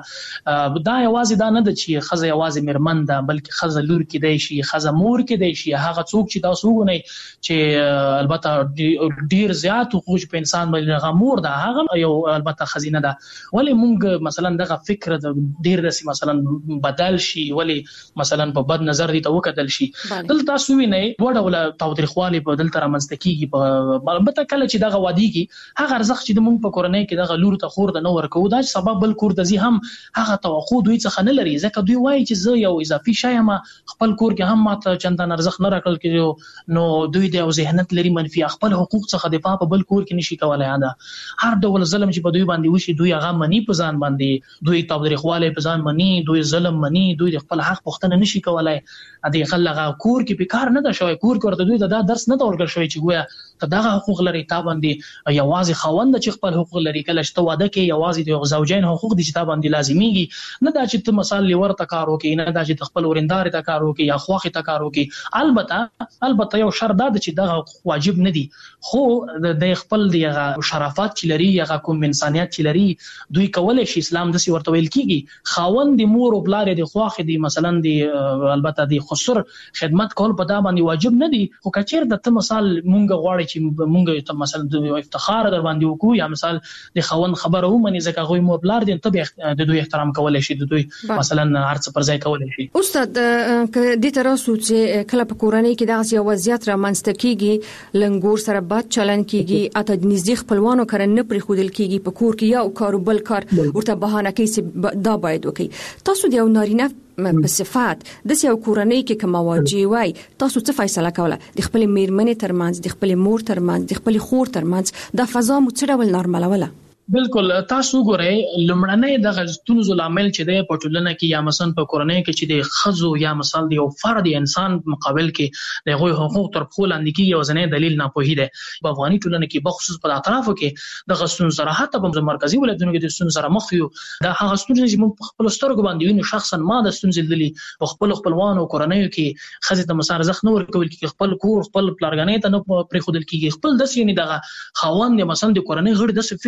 دا یوازې دا نه ده چې خزه یوازې مرمن ده، بلکې خزه لور کې دی شي، خزه مور کې دی شي. هغه څوک چې تاسو وګورئ چې البته ډیر زیات حقوق په انسان باندې غمور ده، هغه یو البته خزینه ده. ولی مونږ مثلا دغه فکر د ډیر داسې مثلا بدل شي، ولی مثلا په بد نظر دي ته وکتل شي. دلته تاسو وینئ دوه ډوله تاوتریخوالي په دلته رامنځته کېږي. په البته کله چې دغه واديږي هغه ارزښت چې مونږ په کورنۍ کې دغه لور ته خور د نه ورکو دا سبب بل کور د زی هم هغه توقع دوی څخه نه لري، ځکه دوی وایي چې زه یو اضافي شی یم، خپل کور کې هم ماته چندان ارزښت نه راکړل کېږي. نو دوی د ذهنیت لري منفي، خپل حقوق څخه دفاع په بل کور کې نشي کولای. دا هر ډول ظلم چې په دوی باندې وشي دوی هغه منی په ځان باندې، دوی تاوتریخوالی په ځان منی، دوی ظلم منی، دوی د خپل حق پوښتنه نشي کولای. د خلغه کور کې په کار نه ده شوی، کور کې ورته دوی دا درس نه ورکړل شوی چې ګویا ته دغه حقوق لري، تا باندې یوازې خاوند چې خپل حقوق لري. کله چې ته واده کې یوازې د زوجین حقوق دي چې تا باندې لازميږي، نه دا چې ته مثال لور ته کار وکې، نه دا چې خپل ورندار ته کار وکې یا خواخې ته کار وکې. البته البته یو شرط دا چې دغه واجب نه دي، خو د خپل د شرافت چې لري یا کوم انسانيت چې لري دوی کولای شي. اسلام د سی ورته ویل کیږي خاوند د مور او بلار د خواخې دي مثلا د البته د خسر خدمت کول په دا باندې واجب نه دي. خو کچیر د ته مثال مونږ غواړي چې مونږ ته مثلا د افتخار در باندې وکړو یا مثال د خاوند خبره ومني ځکه غوي مور بلار دي ته د دوی احترام کولای شي، د دوی مثلا هرڅ پر ځای کولای شي. استاد د تراسو چې کله په کورنۍ کې دغه یو وضعیت را منځته کیږي، لنګور سره بد چلن کیږي، اته د نږدې خپلوانو کړه نه پرې خودل کیږي، په کور کې یو کار بل کار ورته بهانه کوي چې دا باید وکړي. تاسو د یو نارینه په صفات د یو کورنۍ کې کوم واجب وای تاسو څه فیصله کوله د خپل میرمنې ترمنځ، د خپل مور ترمنځ، د خپل خور ترمنځ د فضا مو څه ډول نارملوله؟ بالکل تاسو ګورئ لمړنۍ د غزتونو لامل چې د پټولنه کې یا مثلا په کورنۍ کې چې د خزو یا مثال د یو فرد انسان مقابل کې د غوي حقوق تر خپل اندکی یو ځنې دلیل نه پوهی دی. په افغاني ټولنه کې بخصوص په اطرافو کې د غزتون سره حتی په مرکزی ولایتونو کې د غزتون سره مخ یو د هغه ستونزې چې موږ خپل سترګو باندې وینو. شخصا ما د ستونزې دلی په خپل خپلوانو کورنۍ کې خزې ته مسار زخ نه ورکول کې خپل کور خپل پلارګنې ته نه پرې خودل کېږي. خپل د سینې دغه خاوند مثلا د کورنۍ غړي د فکر کوي چې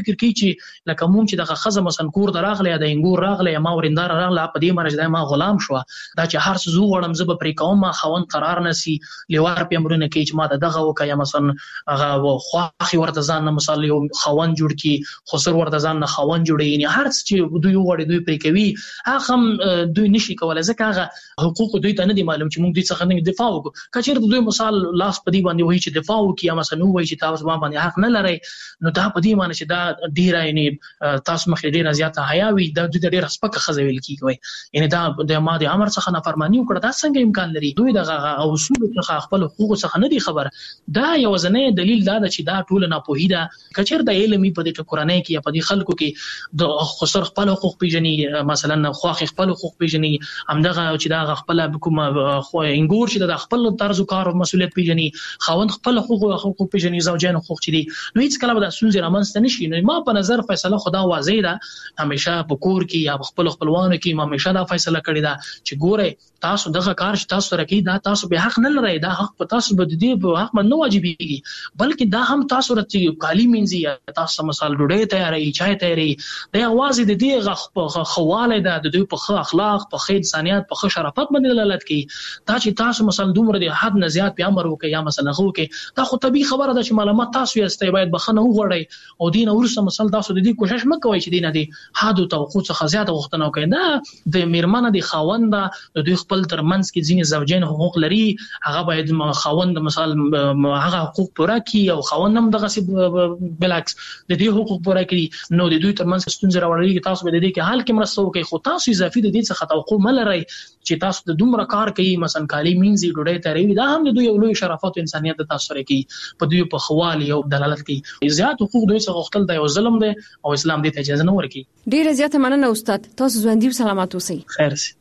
چې لکه مونږ چې دغه خزه مثلا کور دراغله یا د انګور راغله یا ما ورندار راغله په دې مرز ما غلام شو دا چې هر څه زو غړم زب پرې کوم ما خوند قرار نسی لوار په امرونه کې چې ما دغه وکیا مثلا هغه خواخي ورته ځان مثلا یو خوند جوړ کی خسر ورته ځان نه خوند جوړي یعنی هر څه چې دوی وړي دوی پرې کوي هغه هم دوی نشي کولای ځکه هغه حقوق دوی ته نه دي معلوم چې مونږ دې څخه نه دفاع وکړو کچېر دوی مثال لاس په دې باندې وایي چې دفاع وکړي یا مثلا وایي چې تاسو باندې حق نه لري نو دا په دې معنی چې دا ډیر یعنی تاسو مخې ډیر زیاته حیا وي دا دوی ډیر سپکه خزه ویل کیږي یعنی دا د ماده امر څخه نافرمانی وکړه دا څنګه امکان لري دوی دغه اصول څخه خپل حقوق څخه نه دي خبر دا یو ځنه دلیل دا چې دا ټول نه پوهیدا کچېر د علمي په دې ټکرانه کې یا په دې خلکو کې د خسر خپل حقوق پیژني مثلا خواخ خپل حقوق پیژني همدغه چې دا خپل کوم خو انګور چې د خپل طرز کار او مسولیت پیژني خوند خپل حقوق او حقوق پیژني زوجین حقوق چي دي نو هیڅ کله به د سونځ رامنځته نشي نو ما په نظر فیصله خدا واضح ده همیشه په کور کې یا خپل خپلوانو کې ما همیشه دا فیصله کړې ده چې ګوره تاسو دغه کار چې تاسو سره کې دا تاسو به حق نه لرئ دا حق په تاسو به دي په حق نه واجبېږي بلکې دا هم تاسو رته کالی منځي تاسو مثال ډوډۍ تیارې چای تیارې د اواز د دې غ خواله ده د دوی په اخلاق په خیر انسانيت په شرافت باندې دلالت کوي دا چې تاسو مثلا دومره د حد نه زیات په امر وکي یا مثلا خو کې دا خو طبيعي خبره ده چې معلومات تاسو یې استای باید بخنه وغوړی او دین ورسره مثلا تاسو د دې کوشش مکوئ چې دینه دي حد او توقع څخه زیات غوښتنه وکړي دا د میرمنه د خاوند د دوی خپل ترمنځ کې ځینې زوجین حقوق لري هغه باید خاوند مثال هغه حقوق پوره کړي او خاوند هم دغه بلعکس د دې حقوق پوره کړي نو د دوی ترمنځ ستونزې راوړي تاسو به د دې کې حل کې مرسته وکړي خو تاسو اضافي د دې څخه توقع ملرئ چې تاسو د دومره کار کوي مثلا کالی مینځي ډوډۍ تیاروي دا هم د دوی یو لوی شرافت او انسانيت د تاسو سره کوي په دوی په خوالي او دلالت کوي زیات حقوق دوی څخه غوښتل دا یو ظلم دی او اسلام دې ته اجازه نه ورکوي ډیره زیاته مننه استاد تاسو ژوندۍ او سلامات اوسئ خیر سي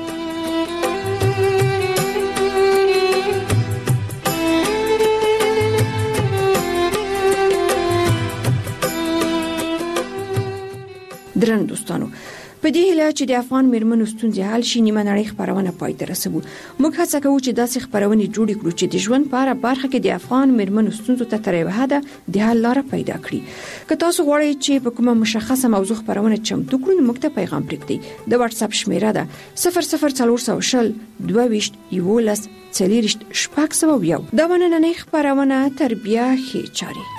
درن دوستانو په دې هیله چې د افغان میرمنو ستونزې حل شي نیمه نړۍ خبرونه پای ته رسوو موږ هڅه کوو چې داسې خبرونه جوړ کړو چې د ژوند په اړه برخه کې د افغان میرمنو ستونزو ته تر یوه حده د حل لاره پیدا کړي که تاسو غواړئ چې په کومه مشخصه موضوع خبرونه چمتو کړو نو موږ ته پیغام پرېږدئ د واتس اپ شمیره ده صفر صفر څلور سوه شل دوه ویشت یولس څلوېښت شپږ سوه یو دا نننۍ خبرونه تربیه ښې چارې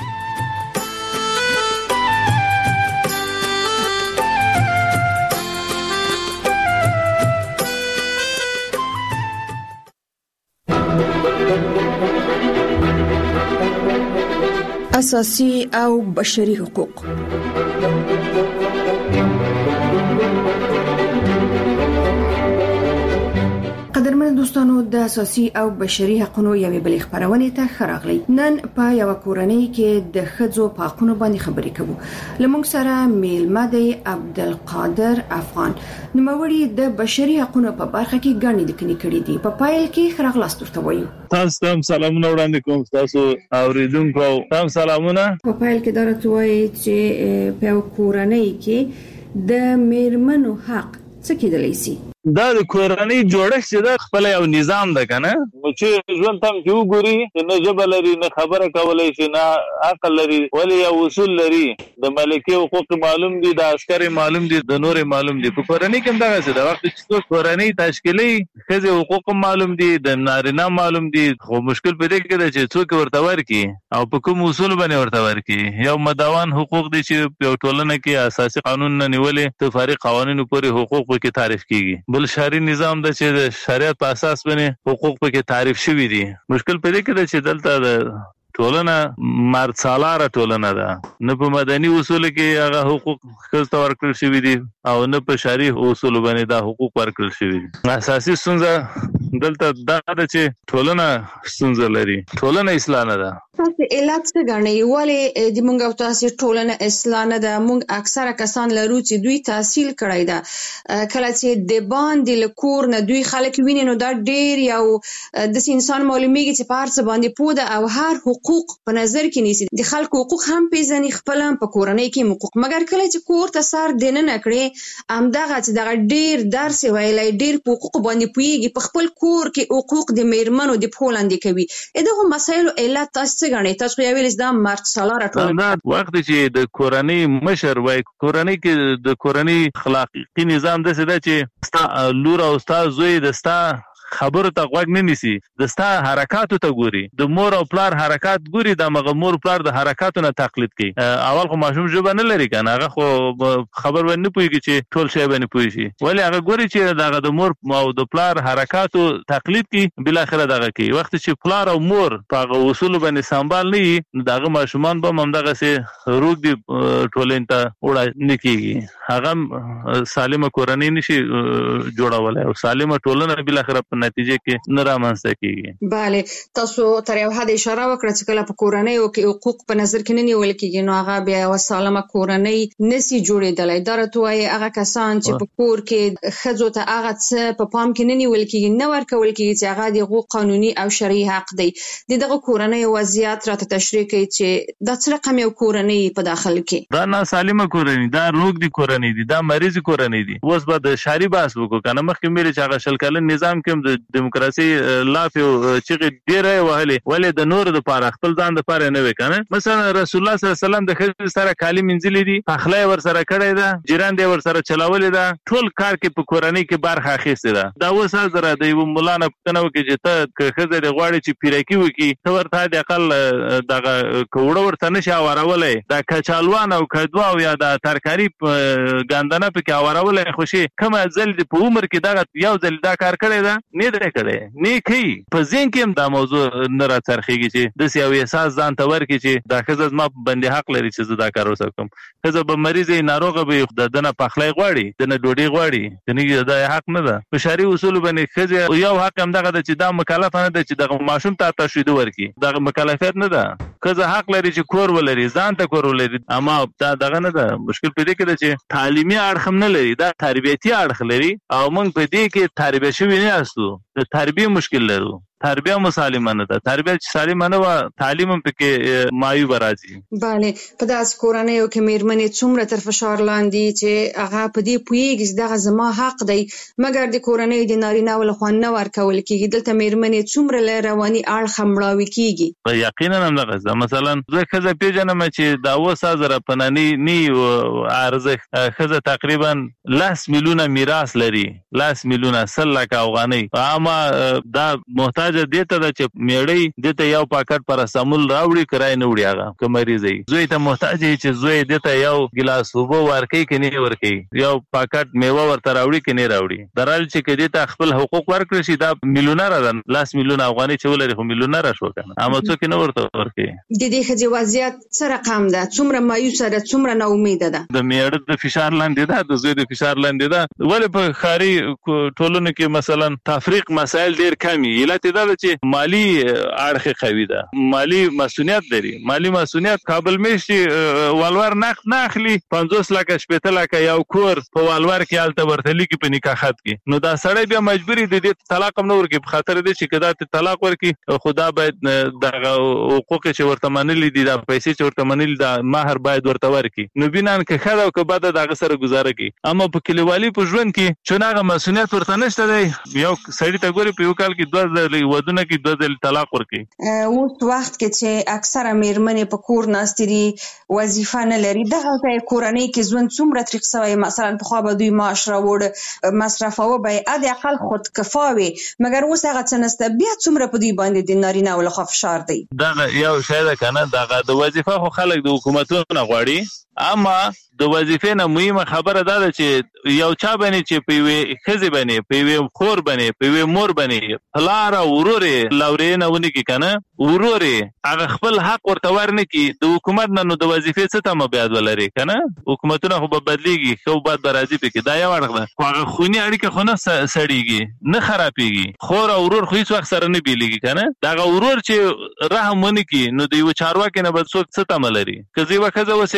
اساسي او بشري حقوق قدرمن دوستانو د اساسي او بشري حقوقو یوې بلې خبرونه ته خراغلی نن په یو کورنۍ کې د ښځو په حقوقو باندې خبرې کوو لمونږ سره میلمه دی عبدالقادر افغان نوموړی د بشري حقوقو په برخه کې ګڼې لیکنې کړې دي په پایل کې خراغلاست ورته وایو تاسو ته سلامونه وړاندې کوم تاسو اوریدونکو تاسو سلامونه په پایل کې درته وایي چې په کورنۍ کې د میرمنو حق څه کېدلی شي دا د کورنۍ جوړښت چې د خپل یو نظام ده کنه چې ژوند تم چې وګوري نه جبل لري نه خبره کولای شي نه عقل لري ولی یو اصول لري د ملکي حقوق معلوم دي د عسکري معلوم دي د نور معلوم دي په کورنۍ کې دا څه د وخت چې کورنۍ تشکیلي خزه حقوق معلوم دي د نارینه معلوم دي خو مشکل پیدا کېږي چې څوک ورته ورکی او په کوم اصول باندې ورته ورکی یو مداوان حقوق دي چې په ټولنه کې اساسي قانون نه نیولې تفریق قوانینو پورې حقوق کې تعریف کیږي بل شهري نظام د چې د شریعت په اساس باندې حقوق په کې تعریف شوی دي مشکل پیدا کېږي چې دلته د ټولنه مرد سالاره ټولنه ده نه په مدني اصول کې هغه حقوق خپل ورکړل شوی دي او نه په شرعي اصول باندې دا حقوق ورکړل شوی دي اساسي ستونزه دلته دا ده چې ټولنه ستونزه لري ټولنه اصلاح نه ده تاسو علت څه غنئ ولی د مونږ او تاسو ټولنه اصلاح نه ده مونږ اکثره کسان لرو چې دوی تحصیل کړی ده کله چې د باندې لکور نه دوی خلک ویني نو دا ډیر یو د انسان معلومیږي چې په هر څه باندې پوده او هر حقوق په نظر کې نیسي د خلکو حقوق هم پیژني خپل هم په کورنۍ کې حقوق مګر کله چې کور ته سر دنه نکړي ام دغه چې دغه ډیر درس ویلای ډیر حقوق باندې پويږي په خپل کور کې حقوق د میرمنو د پولاندې کوي دغه مسایلو علت تاسو غنئ تاسو یو ویل دا مرد سالار ټول وخت چې د کورنۍ مشر وای کورنۍ کې د کورنۍ اخلاقی نظام د څه د چې ستا لور او ستا زوی د ستا خبرو ته غوږ نه نیسي د ستا حرکاتو ته ګوري د مور او پلار حرکات ګوري د مغه مور پلار د حرکاتو نه تقلید کوي اول خو ماشوم ژبه نه لري کنه هغه خو خبر ونه پويږي چې ټول شی باندې پوي شي ولی هغه ګوري چې دغه د مور او د پلار حرکاتو تقلید کوي بل اخره دغه کوي وخت چې پلار او مور په اصول باندې سنبال نه دغه ماشومان به ممدغه سي روغ دي ټولین ته وړا نه کیږي هغه سالمه کورنۍ نشي جوړولای او سالمه ټولنه بل اخره نتیجه کې نه رامنځته کیږي. بله تاسو تر یو حد اشاره وکړه چې کله په کورنۍ او کې حقوق په نظر کې نه نیول کیږي نو هغه بیا یو سالمه کورنۍ نسی جوړېدلای دا راتوي هغه کسان چې په کور کې خځو ته هغه څه په پام کې نه نیول کیږي نه ورکول کیږي چې هغه د حقوق قانوني او شرعي حق دی دغه کورنۍ وضعیت راته تشریح کوي چې د څه رقم یو کورنۍ په داخل کې دا نه سالمه کورنۍ دا روغ دي کورنۍ دي دا مریض کورنۍ دي اوس به د شاري باس وکړو کنه مخکې مې چې هغه شل کلن نظام کې د دیموکراسي لاف او چې ډیره وهلې ولې د نور د پاره خپل ځان د پاره نه وکنه مثلا رسول الله صلی الله علیه وسلم د خپل سره کالی منځلې دي اخلاق ور سره کړی دا جیران دی ور سره چلاولې دا ټول کار کې په کورنۍ کې برخه اخیسته ده دا وسه زره د یو مولانا پتنو کې چې ته خزه د غواړي چې پیرکی وکي ته ورته د اقل دغه کوړه ورته نشي اورولې دا کچالوان او کدوا او یا د ترکاری ګاندنه په کې اورولې خوشي کومه ځل د په عمر کې دا یو ځل دا کار کړی دا نه درې کړي نه کوي په ځین کې هم دا موضوع نه را ترخیږي چې د سیاوي احساس ځان ته ورکړي چې دا خزه ما باندې حق لري چې زه دا کار وکم خزه به مریض ناروغه به د دنه پخلای غواړي دنه ډوډۍ غواړي دنه دا حق نه ده په شرعي اصول باندې خزه یو حق هم دغه چې دا مکلف نه ده چې دغه ماشوم ته تشوید ورکړي دغه مکلفیت نه ده خزه حق لري چې کور ولري ځان ته کور ولري اما دا دغه نه ده مشکل په دې کې ده چې تعلیمي اړخ نه لري دا تربیتي اړخ لري او موږ په دې کې تربیه شوی نه اسو د تربیه مشکل لرو تربیه مسالمانه ده تربیه سالمانه و تعلیم هم پکې مایوب راځي bale په داس کورنۍ او کې میرمنې څومره تر فشار لاندې چې هغه په دې پویږي دغه زما حق دی مګر د کورنۍ د نارینه ول خو نه ورکول کیږي دلته میرمنې څومره ل رواني اړخ مړاوي کیږي یقینا هم دغه مثلا زه خزه پیژنم چې دا وسه زره پنانی نی ارزه خزه تقریبا لاس میلیونه میراث لري لاس میلیونه سل افغاني اما دا محتاج دته د چې میړی دته یو پاکټ پر سمول راوړي کرای نه وړي هغه کمریزي زوی ته محتاج چې زوی دته یو ګلاس وبو ورکي کني ورکي یو پاکټ میوه ورته راوړي کني راوړي درال چې کدي ته خپل حقوق ورکړي شي دا میلیونر ده لاس میلیون افغاني چې ولري خو میلیونر شو کنه اما څوک نه ورته ورکي د دې خځې وضعیت څه رقم ده څومره مایوسه ده څومره نا امید ده د میړه د فشار لاندې ده د زوی د فشار لاندې ده ولې په خاري ټولنو کې مثلا تفریق مسائل ډیر کمی علت دا چې مالی اړخ قوي ده مالی مسؤلیت لري مالی مسؤلیت قابل مشي والور نقد نه اخلي پنځوس لک شپږ لک یو کور په والور کې الته ورته لیکي په نکاح خط کې نو دا سړی بیا مجبوری د دې طلاق نه ورکي په خاطر دې چې کدا طلاق ورکي خدا باید د حقوق چې ورته منلي دي د پیسې چې ورته منلي د مہر باید ورته ورکي نو بینان کې خدا او که بعد دغه سره گزاره کی اما په کلیوالي په ژوند کې چونغه مسؤلیت ورته نشته دی یو سړی ته ګوري په یو کال کې دوه ودونه کې دوه ځل طلاق ورکي اوس وخت کې چې اکثره میرمنې په کور ناستري وظیفه نه لري دغه کورنۍ کې ژوند څومره طریق سوی مثلا په خو به دوی معاش راوړ مصرف او به ادي اقل خود کفاوي مګر اوس هغه څنسته بیا څومره په دوی باندې د نارینه ول خو فشار دی دغه یو شی ده کنه دغه د وظیفه خو خلک د حکومتونو غواړي اما د وظیفې نه مهمه خبره ده چې یو چا باندې چې په وی خزي باندې په وی خور باندې په وی مور باندې پلار او ورور لورې نه ونی کی کنه ورور هغه خپل حق ورته ورنه کی د حکومت نه نو د وظیفې څه ته مبياد ولري کنه حکومتونه خو به بدليږي خو بعد برازي پکې دا یو اړه ده هغه خونی اړیکه خو نه سړیږي نه خرابېږي خور او ورور خو هیڅ وخت سره نه بیلېږي کنه دا ورور چې رحم ونی کی نو د یو چارواکي نه بل څوک څه ته ملري کزي وکړه وسه ماولي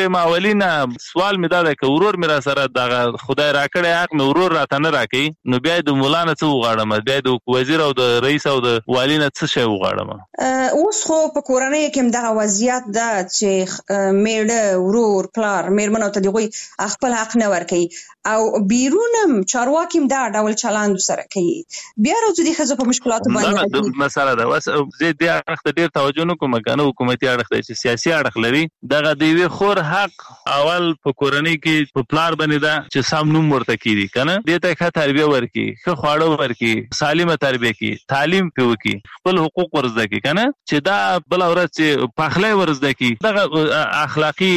والدین سوال مې دا دی چې ورور مې را سره د خدای راکړی حق مې ورور راته نه راکړي نو بیا د مولا نه څه وغواړم بیا د وزیر او د رئیس او د والی نه څه شی وغواړم اوس خو په کورنۍ کې دغه وضعیت ده چې میړه ورور پلار میرمنو ته دغوی خپل حق نه ورکوي او بیرونم چارواکي دا ډول چلند سره کوي بیا راځي د خزو په مشکلاتو باندې دا مسله ده وس زه د اړخ ته ډیر توجه نه کوم کنه حکومتي اړخ ته چې سیاسي اړخ لري دغه د وی خور حق اول په کورنۍ کې په پلار باندې دا چې سم نوم ورته کیږي کنه دې ته ښه تربیه ورکي ښه خواړه ورکي سالمه تربیه کی تعلیم پیوکي خپل حقوق ورزده کی کنه چې دا بل اورت چې پخله ورزده کی دغه اخلاقی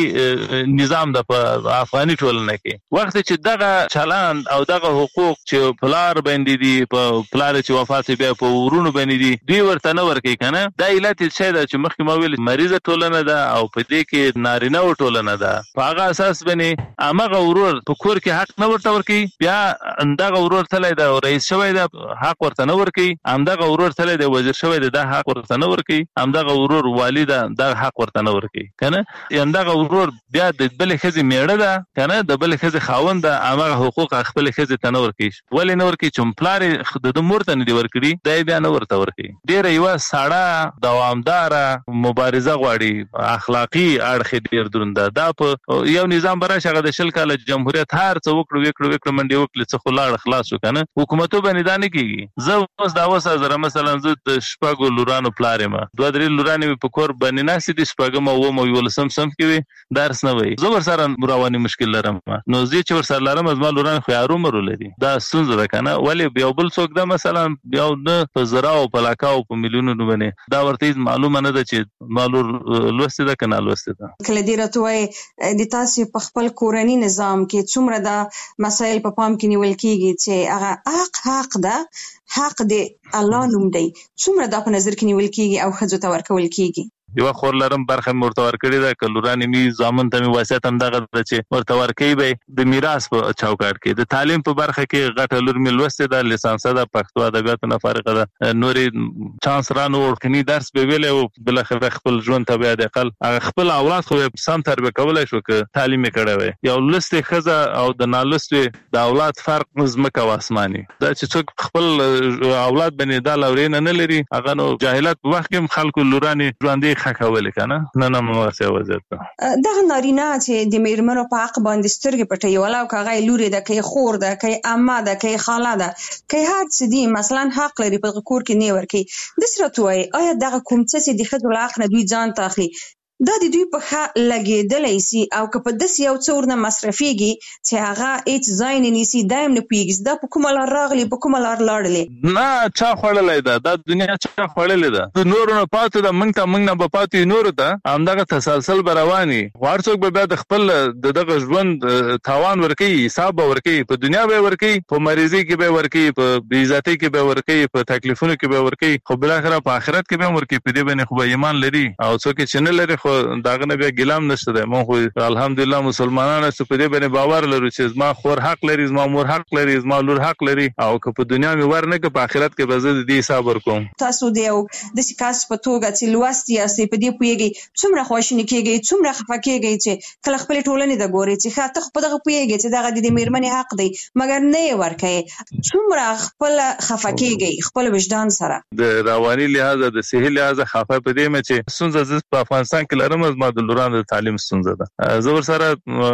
نظام د افغاني ټولنه کې وخت چې دغه چلن او دغه حقوق چې پلار باندې دي په پلار چې وفات بیا په ورونو باندې دي دوی ورته نه ورکي کنه دا علت څه ده چې مخکې ما ویل مریضه ټولنه ده او په دې کې نارینه و ټولنه ده په هغه اساس باندې امغه ورور په کور کې حق نه ورته ورکي بیا اندغه ورور تلای دا رئیس شوی دا حق ورته نه ورکي امدغه ورور تلای دا وزیر شوی دا حق ورته نه ورکي امدغه ورور والد دا حق ورته نه ورکي کنه اندغه ورور بیا د بل خزي میړه ده کنه د بل خزي خاوند ده امغه حقوق خپل خزه ته نه ورکي ولې نه ورکي چې پلار د مورته نه دی ورکړي دای بیا نه ورته ورکي ډیر یو ساړه دوامدار مبارزه غواړي اخلاقی اړخ ډیر درنده دا په یو نظام براشه د شل کال جمهوریت هر څو وکړو وکړو وکړو منډي وکړي څه خلاړ خلاص وکنه حکومتو باندې دا نه کیږي زه اوس دا وسه زره مثلا زه د شپږو لورانو پلارم دوه درې لورانې په کور باندې ناسې دي شپږم او مو یول سم سم کوي درس نه وای زه ور سره رواني مشکل لرم نو زه چې ور سره لرم از ما لوران خو یارو مرو لري دا ستونزه ده کنه ولی بیا بل څوک دا مثلا بیا نه په زراو په لاکاو په میلیونونو باندې دا ورته معلومه نه ده چې مالور لوسته ده کنه لوسته ده کله دې راته د تاسو په خپل کورنی نظام کې څومره دا مسایل په پام کې نیول کیږي چې هغه حق حق ده حق دې الله نوم دی څومره دا په نظر کې نیول کیږي او خځو ته ورکول کیږي یو خور لرم برخه مرته ور کړی دا کلورانی می ضامن ته می واسطه هم دغه چې مرته ور کوي به د میراث په چوکاټ کې د تعلیم په برخه کې غټه لور می لوسته د لیسانس د پښتو ادبیات نه فارغه ده نورې چانس رانو ورکني درس به ویل او بل خبر خپل ژوند ته به د اقل خپل اولاد خو سم تربیه کولای شو ک تعلیم کړه وي یو لسته خزه او د نالسته د اولاد فرق مزمکه واسماني دا چې څوک خپل اولاد باندې د لورین نه لري هغه نو جاهلات په وخت کې خلکو لورانی ژوندې خکول کنه نه نه مواسه وضعیت دغه نارینه چې د میرمنو په حق باندې سترګې پټي ولا او کغه لوري د کی خور د کی اما د کی خاله د کی هر څه دي مثلا حق لري په کور کې نه ورکی د سره توای آیا دغه کوم څه چې د خځو حق نه دوی ځان تاخلي دا د دوی په ښه لګېدلی سي او که په داسې یو څه ورنه مصرفېږي چې هغه هېڅ ځای نه نیسي دا هم نه پوهېږي دا په کومه لار راغلي په کومه لار لاړلې نه چا خوړلی ده دا دنیا چا خوړلې ده د نورو نه پاتې ده موږ ته موږ نه به پاتې نورو ته همدغه تسلسل به روان وي هر څوک به بیا د خپل د دغه ژوند تاوان ورکوي حساب به ورکوي په دنیا به ورکوي په مریضۍ کې به ورکوي په بېعزتۍ کې به ورکوي په تکلیفونو کې به ورکوي خو بالاخره په آخرت کې به هم ورکوي په دې باندې خو به ایمان لري او څوک چې نه لري خو داغه نه بیا ګیلام نشته ده مونږ خو الحمدلله مسلمانانو چې په دې باندې باور لرو چې زما خور حق لري زما مور حق لري زما لور حق لري او که په دنیا مې ور نه که په آخرت کې به زه د دې حساب ورکوم تاسو د یو داسې کس په توګه چې لوستي یاستئ په دې پوهېږئ څومره خواشیني کېږئ څومره خفه کېږئ چې کله خپلې ټولنې ته ګورئ چې ښه ته خو په دغه پوهېږئ چې دغه د دې مېرمنې حق دی مګر نه یې ورکوئ څومره خپله خفه کېږئ خپل وجدان سره د رواني لحاظه د صحي لحاظه خفه په دې مې چې ستونزه زه په افغانستان کې لرم زما د لورانو د تعلیم ستونزه ده زه ورسره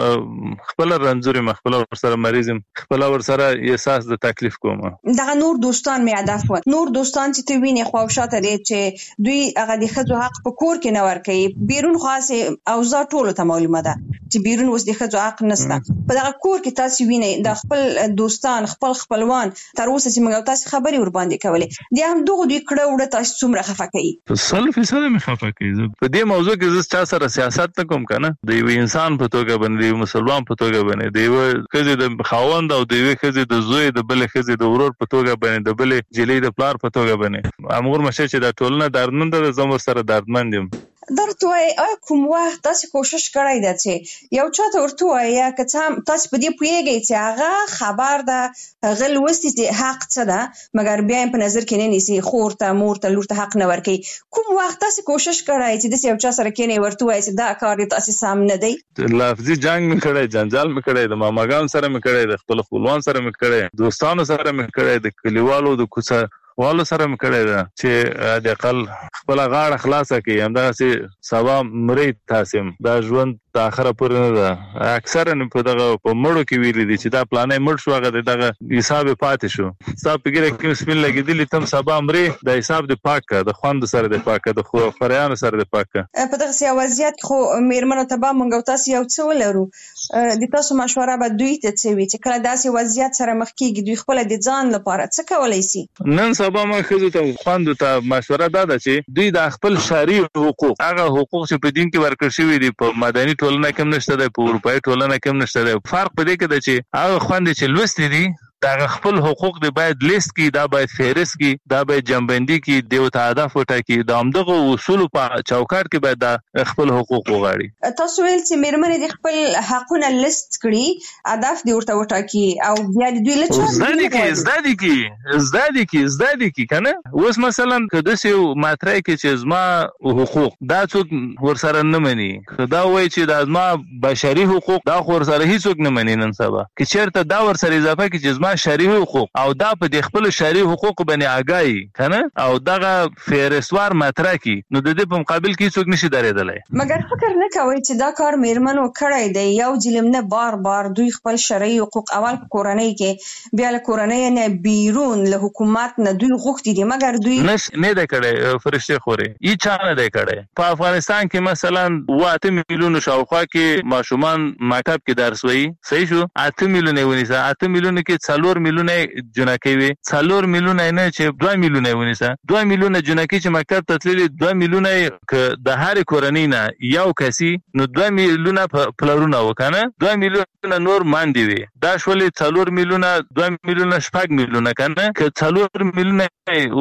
خپل رنځور یم خپل ورسره مریض یم خپل ورسره احساس د تکلیف کوم دغه نور دوستان مې هدف و نور دوستان چې ته وینې خو شاته دي چې دوی هغه د ښځو حق په کور کې نه ورکوي بیرون خاصه اوضاع ټولو ته معلومه ده چې بیرون اوس د ښځو حق نشته په دغه کور کې تاسو وینئ د خپل دوستان خپل خپلوان تر اوسه چې موږ تاسو خبرې ور باندې کولې د هم دغه دوی کړه وړه تاسو څومره خفه کوي سل فیصد مې خفه کوي په دې موضوع کې زه چا سره سیاست نه کوم کنه د یو انسان په توګه باندې یو مسلمان په توګه باندې د یو کزي د خاوند او د یو کزي د زوی د بل کزي د ورور په توګه باندې د بل جلې د پلار په توګه باندې امور مشه چې د ټولنه دردمند د زموږ سره دردمند یم درته وای کوم وخت تاسو کوشش کړی دی چې یو چاته ورته وای یا که تاسو په دې پوهیږئ چې هغه خبر ده هغه لوستي چې حق څه ده مګر بیا په نظر کې نه نیسي خور ته مور ته لور ته حق نه ورکوي کوم وخت تاسو کوشش کړی چې د یو چا سره کېنئ ورته وای چې دا کار تاسو سم نه دی لفظي جنگ مې کړی جنجال مې کړی د ماماګان سره مې کړی د خپل خپلوان سره مې کړی دوستانو سره مې کړی د کلیوالو د کوڅه والو سره مې کړی ده چې د اقل خپل غاړه خلاصه کړي همدا سي سبا مرید تاسم دا ژوند د اخره پورې نه ده اکثرا په دغه په مړو کې ویل دي چې دا پلانې مړ شو هغه دغه حساب پاتې شو صاحب پیګره کې بسم الله لګیدلی تم سبا امري د حساب د پاکه د خوند سره د پاکه د خو فریان سره د پاکه په دغه سیاسي وضعیت خو میرمنو ته به مونږ تاسو یو څه ولرو د تاسو مشوره به دوی ته څه وي چې کله داسې وضعیت سره مخ کیږي دوی خپل د ځان لپاره څه کولای شي نن سبا ما خزو ته خوند ته مشوره ده چې دوی د خپل شرعي حقوق هغه حقوق چې په دین کې ورکړل شوی دي په مدني ټولنه کې نشته ده په اروپאי ټولنه کې نشته ده فرق په دې کې ده چې هغه خوند چې لوستي دي دا خپل حقوق دی باید لیست کی دا باید فهرست کی دا باید جنبندی کی دیو ته هدف وټاکي دا همدغه اصول په چوکاټ کې باید دا خپل حقوق وغواړي تاسو ویل چې میرمنې د خپل حقونه لیست کړي هدف دی ورته وټاکي او بیا دوی له چا زدادي کی زدادي کی زدادي کی زدادي کی کنه اوس مثلا کله چې ماترای کې چې زما حقوق دا څوک ورسره نه مني دا وایي چې دا زما بشري حقوق دا ورسره هیڅوک نه مني نن سبا کې چیرته دا ورسره اضافه کې چې شرعي حقوق او دا په د خپل شرعي حقوق باندې آگاهي کنه او دغه فهرستوار مطرح کی نو د دې په مقابل کې څوک نشي درېدلای مګر فکر نه کوي چې دا کار میرمنو کړی دی یو ظلم نه بار بار دوی خپل شرعي حقوق اول په کورنۍ کې بیا له کورنۍ نه بیرون له حکومت نه دوی غوښتي دي مګر دوی نش نه ده کړی فرشته خوري ای چا نه ده کړی په افغانستان کې مثلا واته میلیون شاوخوا کې ماشومان مکتب کې درس وایي صحیح شو اته میلیون ونیسه اته میلیون کې څلور میلیونه جنکې وي څلور میلیونه نه چې دوه میلیونه ونیسه دوه میلیونه جنکې چې مکتب ته تللي دوه میلیونه ک د هر کورنۍ نه یو کسي نو دوه میلیونه پلرونه وکنه دوه میلیونه نور ماندي وي دا شولې څلور میلیونه دوه میلیونه شپږ میلیونه کنه ک څلور میلیونه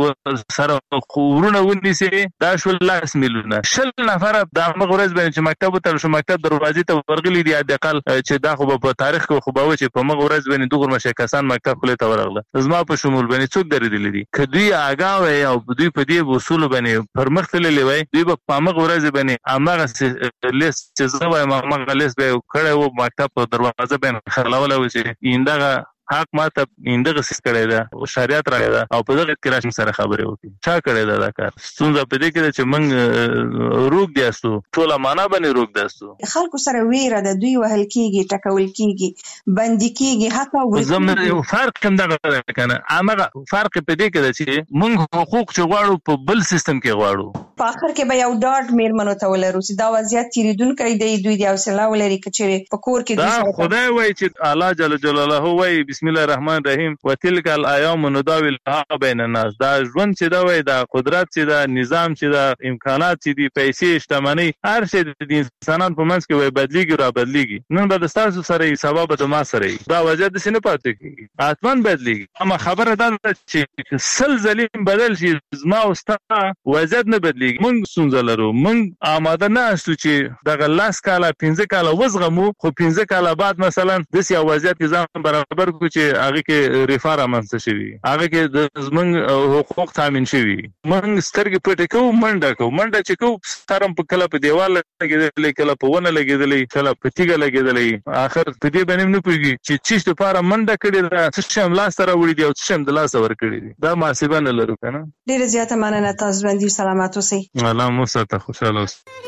سره خورونه ونیسي دا شول لاس میلیونه شل نفر د مغرض باندې چې مکتب ته شو مکتب دروازې ته ورغلي دي د اقل چې دا خو په تاریخ کې خو به چې په مغرض باندې دغه مشه کسان مکتب خله ته ورغله زما په شمول باندې څوک درېدلې دي کدوې آگاه وي او دوی په دې اصول باندې پرمخ تللې وي دوی په مغ ورځ باندې امغه لیست چې زوی مغه لیست به کړه و مکتب په دروازه باندې خلاول و چې ایندغه حق ماته اندغه سیس کړی دا او شریعت راغی دا او په دغه کې راشم سره خبرې وکړي چا کړی دا دا کار ستونزه په دې کې چې موږ روغ دیاستو ټول معنا باندې روغ دیاستو خلکو سره ویره د دوی وهل کیږي ټکول کیږي باندې کیږي حتی زموږ یو فرق کوم دغه کنه امغه فرق په دې کې چې موږ حقوق چې غواړو په بل سیستم کې غواړو په اخر کې به یو ډاډ میرمنو ته ولرو چې دا وضعیت تیریدونکو دی دوی دی حوصله ولري کچېره په کور کې دا خدای وایي چې الله جل جلاله وایي بسم الله الرحمن الرحیم وتلک الایام نداولها بین الناس دا ژوند چې دا وای دا قدرت چې دا نظام چې دا امکانات چې دی پیسې شتمنۍ هر شی د انسانانو په منځ کې وای بدلیږي را بدلیږي نن به د تاسو سره سبب د ما سره دا وجه د سینې پاتې کیږي اتمن بدلیږي اما خبره دا چې سل ظلم بدل شي زما او ستا وضعیت نه بدلیږي موږ ستونزه لرو موږ آماده نه استو چې دغه لاس کاله پنځه کاله وزغمو خو پنځه کاله بعد مثلا د سیا وضعیت ځان برابر کو چې هغه کې ریفار امنځ شوی هغه کې د زمنګ حقوق تامین شوی موږ سترګې پټې کوو منډه کوو منډه چې کوو ستارم په کله په دیوال لګیدلې کله په ونه لګیدلې کله په تیګه لګیدلې اخر په دې باندې نه پوهیږي چې چیش لپاره منډه کړې ده څه شم لاس سره وړي دی او څه شم د لاس ور کړی دی دا محاسبه نه لرو کنه ډیره زیاته مننه تاسو باندې سلامات اوسئ الله مو ستاسو خوشاله اوسئ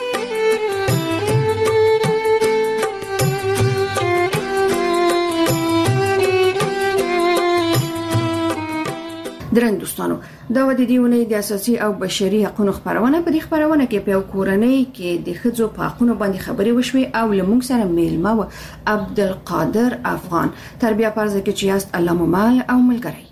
درن دوستانو دا ودی دیونه د اساسي او بشري حقوقو خبرونه په دې خبرونه کې په کورنۍ کې د خځو په حقوقو باندې خبرې وشوي او لمونږ سره میلمه و عبدالقادر افغان تربیه پرځ کې چې است الله مال او ملګری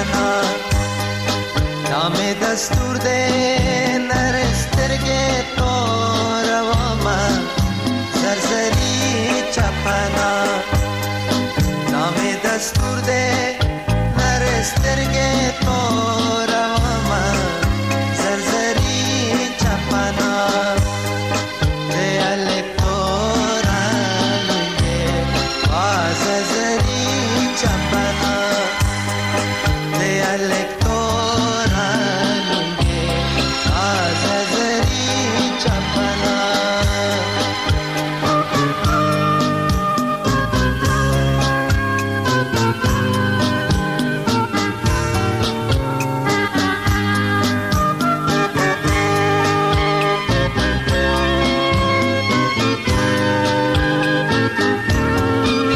چپنا نام دستور دے نرسترگے تو رواما زرزری چپنا نام دستور دے نرسترگے تو رواما زرزری چپنا دے الکتورا لنگے زرزری چپنا دے الکتورا لنگے زرزری چپنا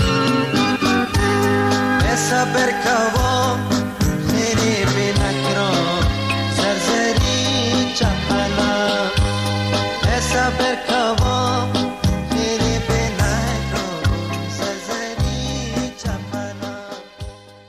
صبر کوم خیلی بی نکرم